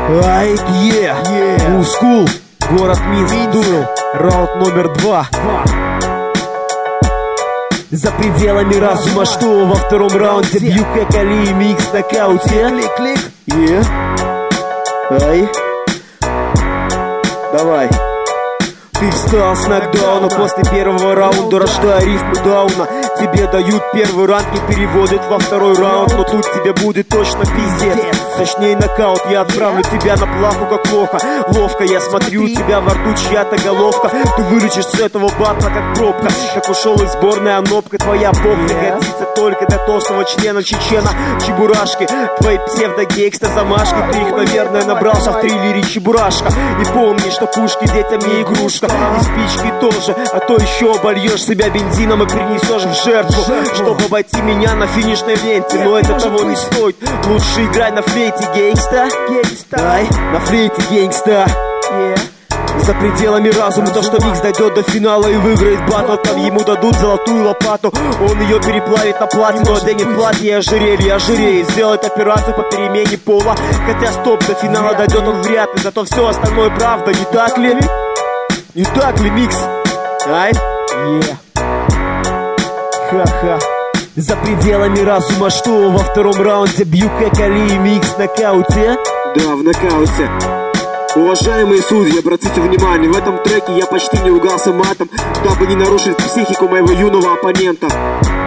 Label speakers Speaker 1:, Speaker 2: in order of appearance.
Speaker 1: Ай, Мускул, город Минск, Дуру, раунд номер 2. За пределами разума, что во втором раунде бью как Али, микс в нокауте. Клик-клик. Ай. Давай. Ты встал с нокдауна после первого раунда, рождая рифмы дауна. Тебе дают первый ранг и переводят во второй раунд, но тут тебе будет точно пиздец. Точнее нокаут, я отправлю тебя на плаху как плохо. Ловко я смотрю, у тебя во рту чья-то головка. Ты вылечишь с этого батла как пробка. Как ушел из сборной, а нопка твоя попка годится только для толстого члена чечена. Чебурашки, твои псевдо-гейкста замашки. Ты их, наверное, набрался в триллере Чебурашка. И помни, что пушки детям не игрушка. И спички тоже, а то еще обольешь себя бензином и принесешь в жертву, чтобы обойти меня на финишной ленте. Но это того не стоит. Лучше играй на флейте, гейнгста. Ай, на флейте, гейнгста. За пределами разума, то, что микс дойдет до финала и выиграет батл. Там ему дадут золотую лопату, он ее переплавит на платину, оденет платье и ожиреет, сделает операцию по перемене пола. Хотя стоп, до финала дойдет он вряд ли, зато все остальное правда, не так ли? Не так ли, микс? Ай? Ха-ха. За пределами разума, что во втором раунде бью как Али, микс в нокауте.
Speaker 2: Да, в нокауте. Уважаемые судьи, обратите внимание, в этом треке я почти не ругался матом, дабы не нарушить психику моего юного оппонента.